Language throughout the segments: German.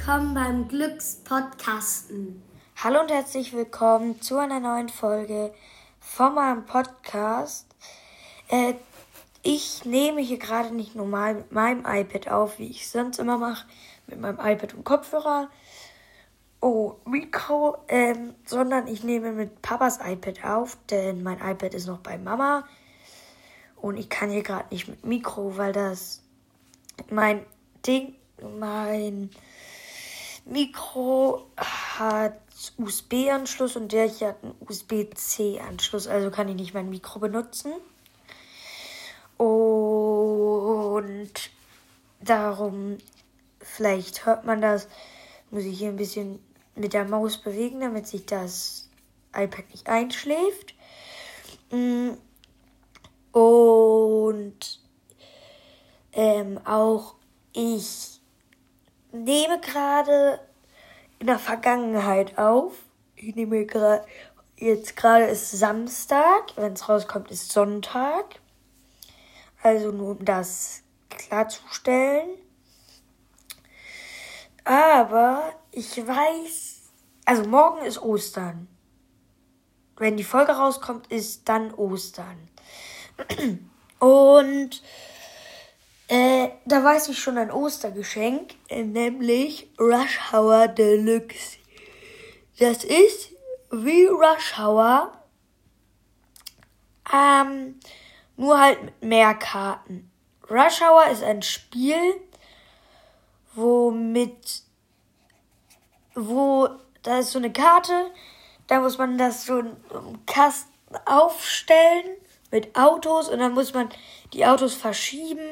willkommen beim Glückspodcasten. Hallo und herzlich willkommen zu einer neuen Folge von meinem Podcast. Ich nehme hier gerade nicht normal mit meinem iPad auf, wie ich sonst immer mache, mit meinem iPad und Kopfhörer, Mikro, sondern ich nehme mit Papas iPad auf, denn mein iPad ist noch bei Mama und ich kann hier gerade nicht mit Mikro, weil das mein Mikro hat USB-Anschluss und der hier hat einen USB-C-Anschluss, also kann ich nicht mein Mikro benutzen. Und darum, vielleicht hört man das, muss ich hier ein bisschen mit der Maus bewegen, damit sich das iPad nicht einschläft. Und auch ich nehme gerade in der Vergangenheit auf. Ich nehme gerade, jetzt gerade ist Samstag, wenn es rauskommt, ist Sonntag. Also nur um das klarzustellen. Aber ich weiß, also morgen ist Ostern. Wenn die Folge rauskommt, ist dann Ostern. Und da weiß ich schon ein Ostergeschenk, nämlich Rush Hour Deluxe. Das ist wie Rush Hour, nur halt mit mehr Karten. Rush Hour ist ein Spiel, da ist so eine Karte, da muss man das so im Kasten aufstellen mit Autos und dann muss man die Autos verschieben,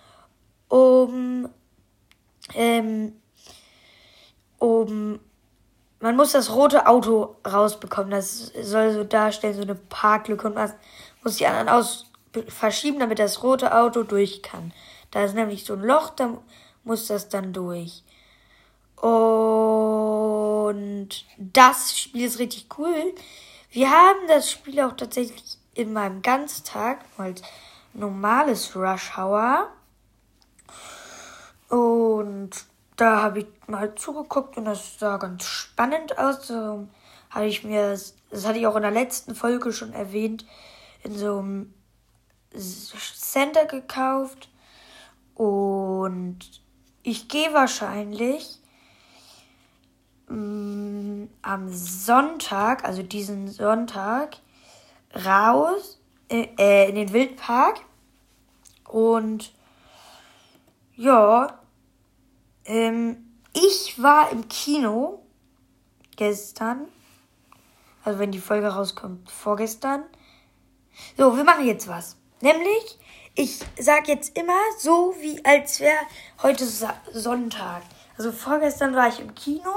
man muss das rote Auto rausbekommen. Das soll so darstellen, so eine Parklücke, und man muss die anderen verschieben, damit das rote Auto durch kann. Da ist nämlich so ein Loch, da muss das dann durch. Und das Spiel ist richtig cool. Wir haben das Spiel auch tatsächlich in meinem Ganztag als normales Rush Hour. Und da habe ich mal zugeguckt und das sah ganz spannend aus. So habe ich mir, das hatte ich auch in der letzten Folge schon erwähnt, in so einem Center gekauft. Und ich gehe wahrscheinlich am Sonntag, also diesen Sonntag, raus in den Wildpark. Und ja, ich war im Kino gestern, also wenn die Folge rauskommt, vorgestern. So, wir machen jetzt was. Nämlich, ich sag jetzt immer so, wie als wäre heute Sonntag. Also vorgestern war ich im Kino.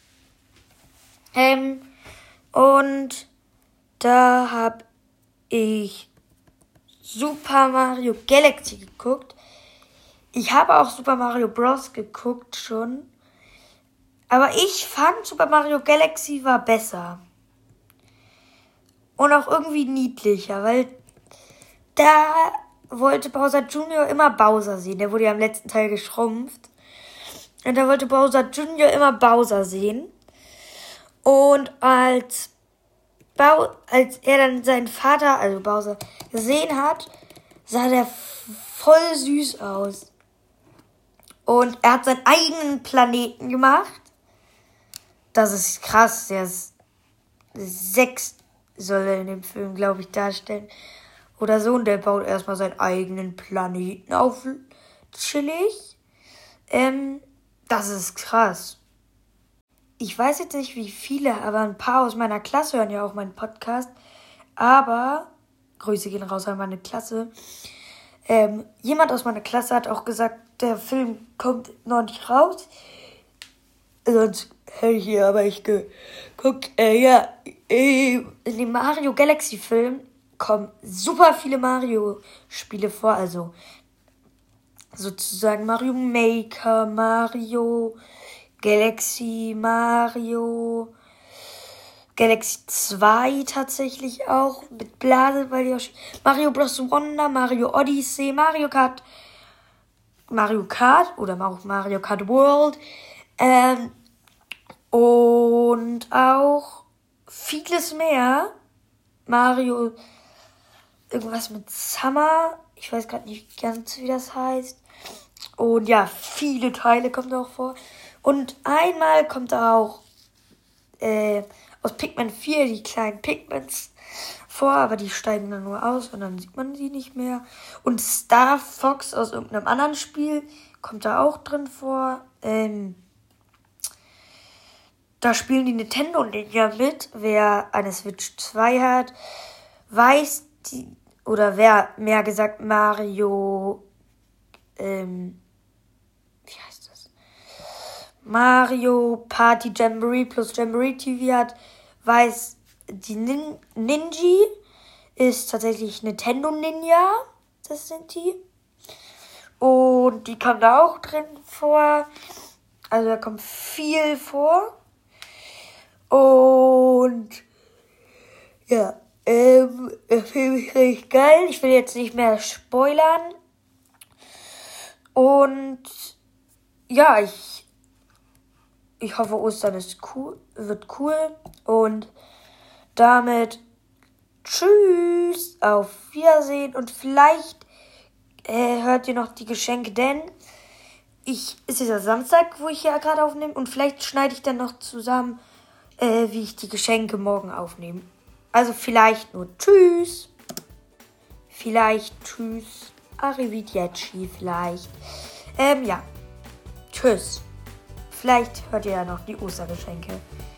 Und da habe ich Super Mario Galaxy geguckt. Ich habe auch Super Mario Bros. Geguckt schon. Aber ich fand, Super Mario Galaxy war besser. Und auch irgendwie niedlicher, weil da wollte Bowser Jr. immer Bowser sehen. Der wurde ja im letzten Teil geschrumpft. Und da wollte Bowser Jr. immer Bowser sehen. Und als er dann seinen Vater, also Bowser, gesehen hat, sah der voll süß aus. Und er hat seinen eigenen Planeten gemacht. Das ist krass. Der ist 6, soll er in dem Film, glaube ich, darstellen. Oder so. Und der baut erstmal seinen eigenen Planeten auf. Chillig. Das ist krass. Ich weiß jetzt nicht, wie viele, aber ein paar aus meiner Klasse hören ja auch meinen Podcast. Aber, Grüße gehen raus an meine Klasse. Jemand aus meiner Klasse hat auch gesagt, der Film kommt noch nicht raus. Sonst hätte ich hier aber echt geguckt. In dem Mario Galaxy Film kommen super viele Mario-Spiele vor. Also sozusagen Mario Maker, Mario Galaxy, Mario Galaxy 2 tatsächlich auch mit Blase, weil die auch Mario Bros. Wonder, Mario Odyssey, Mario Kart oder auch Mario Kart World, Und auch vieles mehr. Mario, irgendwas mit Summer. Ich weiß gerade nicht ganz, wie das heißt. Und ja, viele Teile kommen da auch vor. Und einmal kommt da auch aus Pikmin 4 die kleinen Pikmins vor, aber die steigen dann nur aus und dann sieht man sie nicht mehr. Und Star Fox aus irgendeinem anderen Spiel kommt da auch drin vor. Da spielen die Nintendo Ninja mit. Wer eine Switch 2 hat, weiß oder wer mehr gesagt Mario, wie heißt das? Mario Party Jamboree plus Jamboree TV hat, weiß, die Ninja ist tatsächlich Nintendo Ninja. Das sind die. Und die kommen da auch drin vor. Also da kommt viel vor. Und ja, das finde ich richtig geil. Ich will jetzt nicht mehr spoilern. Und ja, ich hoffe, Ostern ist wird cool. Und damit tschüss, auf Wiedersehen. Und vielleicht hört ihr noch die Geschenke, denn es ist ja Samstag, wo ich ja gerade aufnehme. Und vielleicht schneide ich dann noch zusammen, wie ich die Geschenke morgen aufnehme. Also vielleicht nur tschüss. Vielleicht tschüss. Arrivederci vielleicht. Ja. Tschüss. Vielleicht hört ihr ja noch die Ostergeschenke.